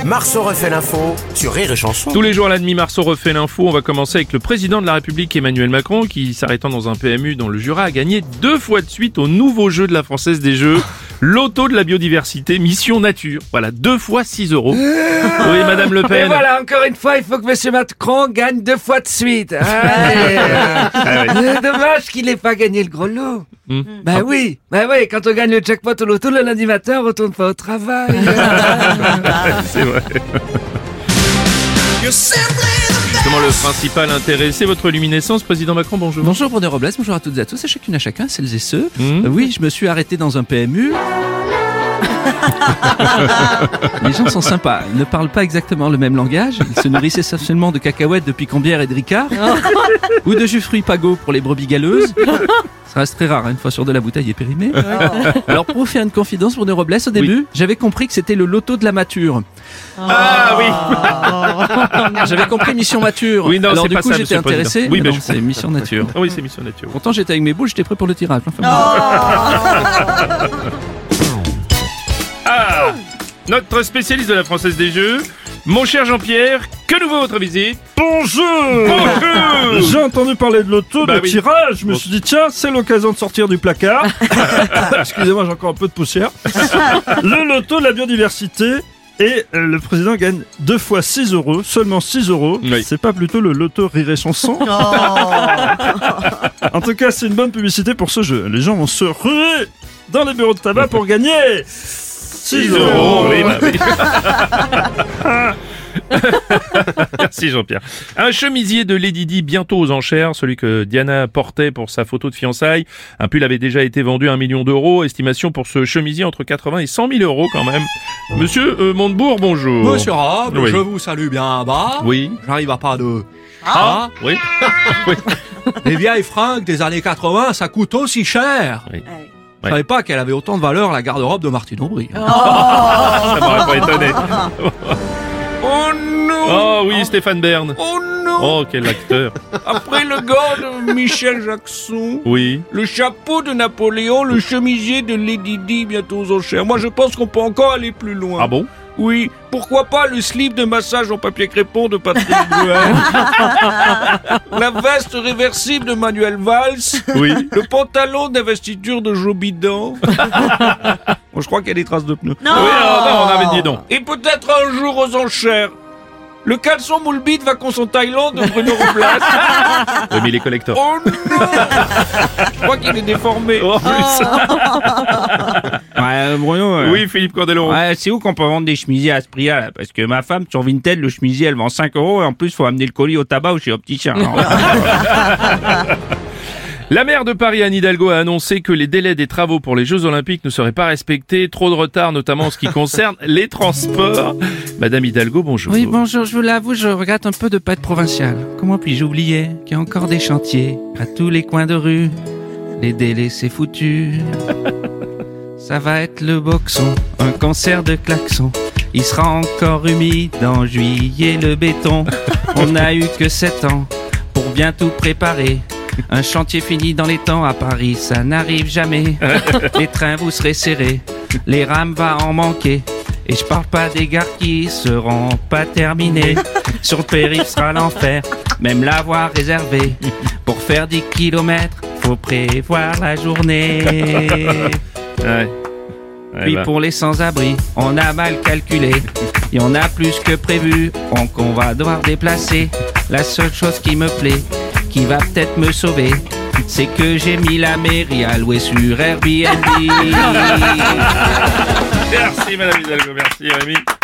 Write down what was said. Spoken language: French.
Marceau refait l'info sur Rire et Chanson. Tous les jours à la demi, Marceau refait l'info. On va commencer avec le président de la République Emmanuel Macron qui, s'arrêtant dans un PMU dans le Jura, a gagné 2 fois de suite au nouveau jeu de la Française des Jeux, Loto de la biodiversité, Mission Nature. Voilà, 2 fois 6 euros. Oui, Madame Le Et Pen. voilà, encore une fois, il faut que Monsieur Macron gagne 2 fois de suite. C'est dommage qu'il n'ait pas gagné le gros lot. Bah oui, quand on gagne le jackpot au loto, le lundi matin, on retourne pas au travail. C'est vrai. Justement, le principal intéressé, votre luminescence, président Macron, bonjour. Bonjour Bruno Robles, bonjour à toutes et à tous, à chacune à chacun, celles et ceux. Oui, je me suis arrêté dans un PMU. Les gens sont sympas, ils ne parlent pas exactement le même langage, ils se nourrissent essentiellement de cacahuètes, de picambière et de ricard, ou de jus fruits Pago pour les brebis galeuses. Ça reste très rare, une fois sur 2 la bouteille est périmée. Alors pour vous faire une confidence, Bruno Robles, au début, j'avais compris que c'était le loto de la mature. Ah oui. J'avais compris mission mature. Oui, non, alors c'est du pas coup ça, j'étais monsieur le intéressé. président. Oui, mais mais non, je c'est mission nature. Ah oui, c'est Mission Nature. Pourtant j'étais avec mes boules, j'étais prêt pour le tirage. Enfin, Ah, notre spécialiste de la Française des Jeux, mon cher Jean-Pierre, que nous vaut votre visite? Bonjour. Bonjour. J'ai entendu parler de loto, Bah de oui. tirage, je me suis dit tiens, c'est l'occasion de sortir du placard. Excusez-moi, j'ai encore un peu de poussière. Le loto de la biodiversité. Et le président gagne 2 fois 6 euros, seulement 6 euros. Oui. C'est pas plutôt le loto Rire et Chanson? En tout cas, c'est une bonne publicité pour ce jeu. Les gens vont se ruer dans les bureaux de tabac pour gagner 6 euros. Oui, bah oui. Merci Jean-Pierre. Un chemisier de Lady Di bientôt aux enchères, celui que Diana portait pour sa photo de fiançailles. Un pull avait déjà été vendu à 1 million d'euros. Estimation pour ce chemisier entre 80 et 100 000 euros quand même. Monsieur Montebourg, bonjour. Monsieur Rob, Oui. je vous salue bien bas. Oui. J'arrive à pas de... Ah, oui. Oui. Les vieilles fringues des années 80, ça coûte aussi cher. Oui. Je savais pas qu'elle avait autant de valeur, la garde-robe de Martine Aubry. Ça m'aurait pas étonné. Oh non, Oh oui, Stéphane Bern. oh non. Oh, quel acteur. Après le gant de Michel Jackson, Oui. le chapeau de Napoléon, le chemisier de Lady Di bientôt aux enchères. Moi, je pense qu'on peut encore aller plus loin. Ah bon? Oui, pourquoi pas le slip de massage en papier crépon de Patrick Bruel, la veste réversible de Manuel Valls, Oui. le pantalon d'investiture de Joe Biden. Bon, je crois qu'il y a des traces de pneus. Oui, non, on avait dit non. Et peut-être un jour aux enchères, le caleçon moule bite vacances en Thaïlande de Bruno Robles. Oui, mais les collecteurs. Oh non, je crois qu'il est déformé. Oh, plus. Ouais, Bruno. Oui, Philippe Candelon. Ouais, c'est où qu'on peut vendre des chemisiers à ce prix-là, là? Parce que ma femme, sur Vinted, le chemisier, elle vend 5 euros et en plus, faut amener le colis au tabac ou chez Opticien. Alors, La maire de Paris, Anne Hidalgo, a annoncé que les délais des travaux pour les Jeux Olympiques ne seraient pas respectés. Trop de retard, notamment en ce qui concerne les transports. Madame Hidalgo, bonjour. Oui, bonjour, je vous l'avoue, je regrette un peu de pas être provincial. Comment puis-je oublier qu'il y a encore des chantiers à tous les coins de rue? Les délais, c'est foutu. Ça va être le boxon, un concert de klaxons. Il sera encore humide en juillet, le béton. On n'a eu que 7 ans pour bien tout préparer. Un chantier fini dans les temps à Paris, ça n'arrive jamais. Les trains, vous serez serrés, les rames va en manquer. Et je parle pas des gares qui seront pas terminées. Sur le périph' sera l'enfer, même l'avoir réservé. Pour faire 10 kilomètres, faut prévoir la journée. Ouais. Puis pour les sans-abri, on a mal calculé. Il y en a plus que prévu, donc on va devoir déplacer. La seule chose qui me plaît, qui va peut-être me sauver, c'est que j'ai mis la mairie à louer sur Airbnb. Merci Madame Hidalgo, merci Rémi.